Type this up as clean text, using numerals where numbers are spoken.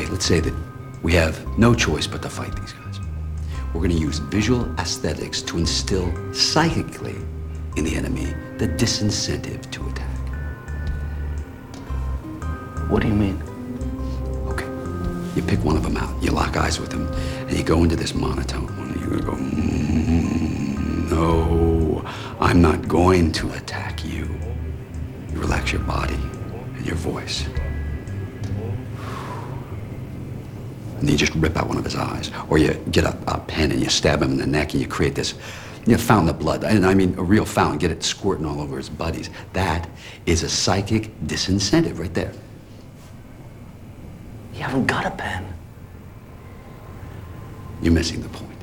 Okay, let's say that we have no choice but to fight these guys. We're going to use visual aesthetics to instill psychically in the enemy the disincentive to attack. What do you mean? Okay, you pick one of them out, you lock eyes with them, and you go into this monotone one, and you're going to go, no, I'm not going to attack you. You relax your body and your voice. And you just rip out one of his eyes. Or you get a pen and you stab him in the neck and you create this fountain of blood. And I mean a real fountain, get it squirting all over his buddies. That is a psychic disincentive right there. You haven't got a pen. You're missing the point.